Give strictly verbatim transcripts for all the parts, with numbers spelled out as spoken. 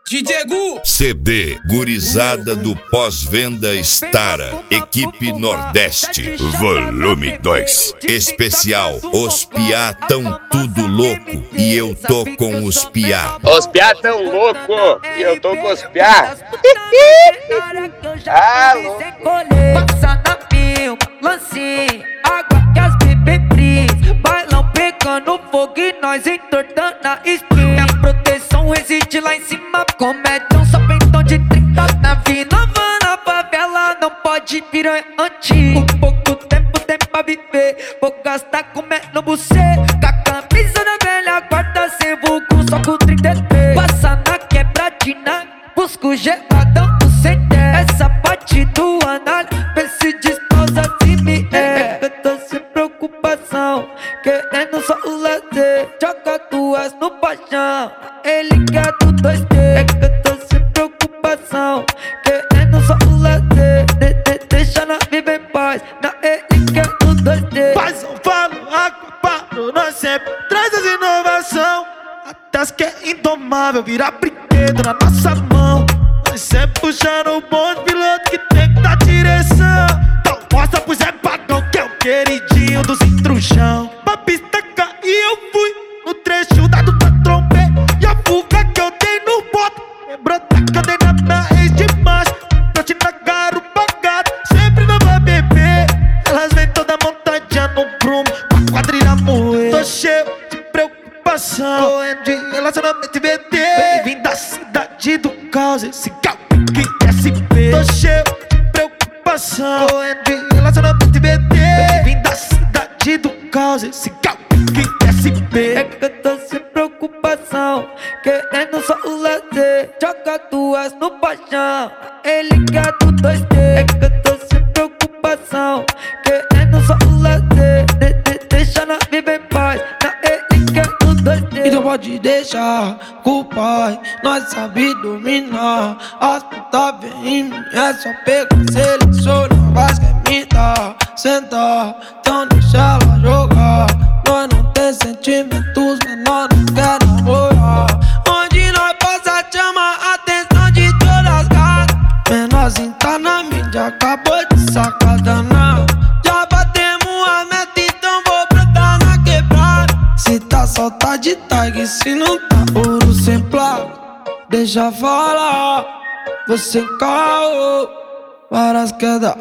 D J Gu. C D Gurizada do Pós-Venda Stara, Equipe Nordeste, volume dois. Especial, os piá tão tudo louco e eu tô com os piá. Os piá tão louco e eu tô com os piá. Ah, louco. Passa na pio, lance, água que as bebê fris. Bailão pegando fogo e nós entortando a espinha. Proteção reside lá em cima, comédia só pentão de trinta. Na vida na favela não pode virar antigo. Pouco tempo tem pra viver, vou gastar comendo você. Com a camisa da velha guarda sem vulgo, só com trinta e três. Passa na quebradina, busco geladão do C D. Essa parte do análise, vê se desposa se me é. Eu tô sem preocupação, querendo só o lazer. Joga duas no paixão, ele quer do dois D. Eu tô sem preocupação, querendo só o lazer. De, de, deixa na viver em paz, na ele quer do dois D. Faz um falo, água, paro, nós sempre traz as inovação. Até as que é indomável, virar brinquedo na nossa mão. Nós sempre puxando o bonde, piloto que tem que dar direção. Então mostra pro Zé Pagão que é o queridinho dos intrujão. Pra pista cair eu fui, no trecho dado pra trombê. E a fuga que eu dei no boto, lembrou da cadeira da ex de macho. Trote na garupa gato, sempre não vai beber. Elas vêm toda montadinha no prumo, pra quadrilha moer. Tô cheio de preocupação, correndo de relacionamento V T. Bem-vindo da cidade do caos, esse calque que S P. Tô cheio de preocupação, correndo de relacionamento V T. Bem-vindo da cidade do caos, esse calque que S P. É que eu tô sem preocupação, querendo só o lazer. Joga duas no paixão, ele quer do dois D. É que eu tô sem preocupação, querendo só o lazer. De, de, deixa na viver em paz, na ele quer do dois D. Então pode deixar com o pai, nós sabe dominar. As putas vem em mim, é só pegar, seleciona, mas quer me dar. Sentar, então deixa ela jogar. Nós não tem sentimentos, menor não quer namorar. Onde nós passa chama a atenção de todas as gatas. Menorzinho tá na mídia, acabou de sacar danado. Já batemos a meta, então vou brotar na quebrada. Se tá só tá de tag, se não tá ouro sem placa. Deixa falar, você caô, várias quedas,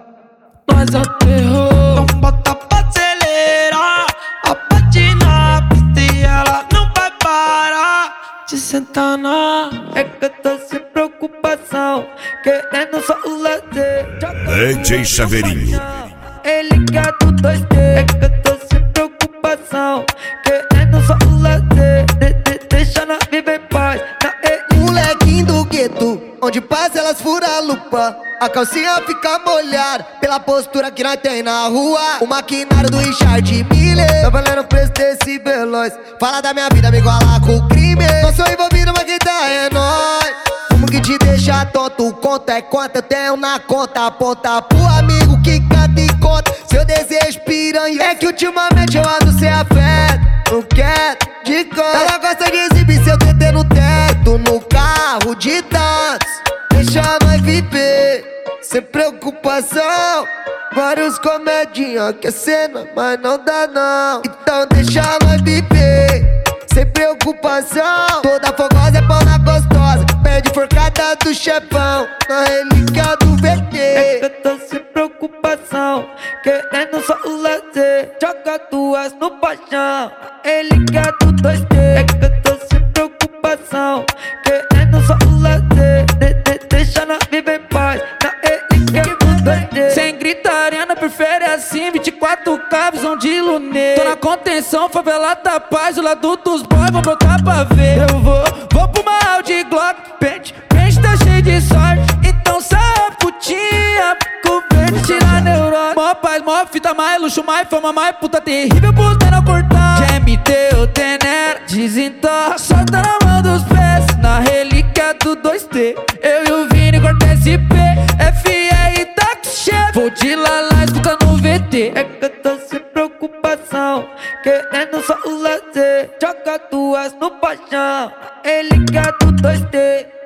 nós é o terror. Então bota pra acelerar, a patinar a pista e ela não vai parar de sentar na. É que eu tô sem preocupação, querendo só o lazer. D J Chaveirinho. Ele quer do dois D. É que eu tô sem preocupação, querendo só o lazer. De, de, deixa na viver em paz, na ele. Molequinho do gueto, onde passa elas furam a lupa. A calcinha fica molhada pela postura que nós tem na rua. O maquinário do Richard Miller tá valendo o preço desse veloz. Fala da minha vida, me igualar com o crime. Não sou envolvido, mas quem tá é nóis. Como que te deixa tonto, conta é quanto eu tenho na conta. Aponta pro amigo que canta e conta seu desejo piranha. É que ultimamente eu ando sem afeto, não quero de canto. Ela gosta de exibir seu T T no teto, no carro de tantos. Deixa nós viver, sem preocupação. Vários comedinha que é cena, mas não dá não. Então deixa nós viver, sem preocupação. Toda fogosa é pão na gostosa, pede forcada do chefão, na relíquia do V T. É que eu tô sem preocupação, querendo só o lazer. Joga duas no paixão, ele quer do dois D. É que eu tô sem preocupação, querendo só o lazer. De, de, deixa na viver em paz, na ele quer do dois D. Sem gritaria, não prefere assim. vinte e quatro K, visão de lunê. Tô na contenção, favela da paz. O lado dos boys, vou brotar pra ver. Eu vou, vou pro uma Audi Glock. Pente, pente tá cheio de sorte. Então sai putinha, fico verde, tira neurose. Mó paz, mó fita, mais luxo, mais fama, mais puta terrível, puta não cortar. Já me deu tenera, desentorra, solta na mão dos pés. Na relíquia do dois T, eu e o Vini corta S P. F R táxi chefe, vou de lalá, escuta no V T. É que eu tô sem preocupação, querendo só o lazer. Joga duas no paixão, ele quer do dois D.